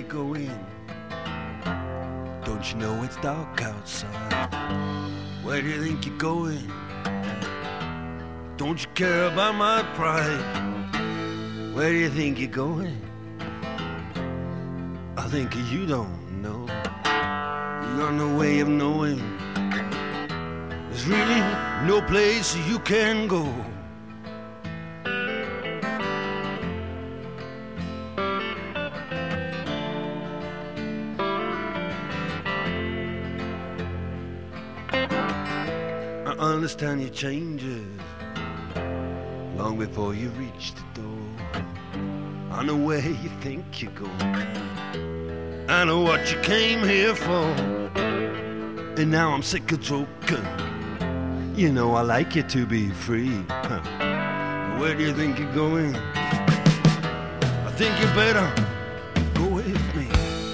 you're going? Don't you know it's dark outside? Where do you think you're going? Don't you care about my pride? Where do you think you're going? I think you don't know. You got no way of knowing. There's really no place you can go. I understand your changes long before you reach the door. I know where you think you're going. I know what you came here for. And now I'm sick of joking. You know I like you to be free. Where do you think you're going? I think you better go with me.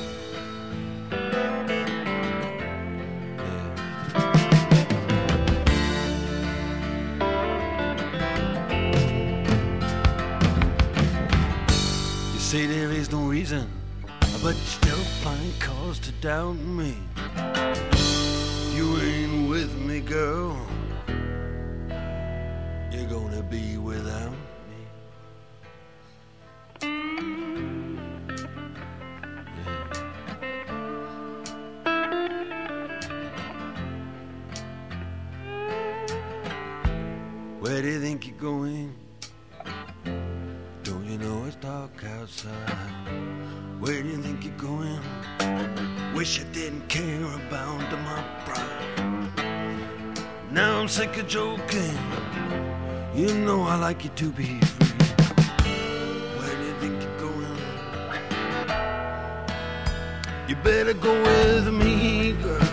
You say there is no reason, but you still find cause to doubt me. You ain't with me, girl. You're gonna be without me. Where do you think you're going? Don't you know it's dark outside? Where do you think you're going? Wish I didn't care about my pride. Now I'm sick of joking. You know I like you to be free. Where do you think you're going? You better go with me, girl.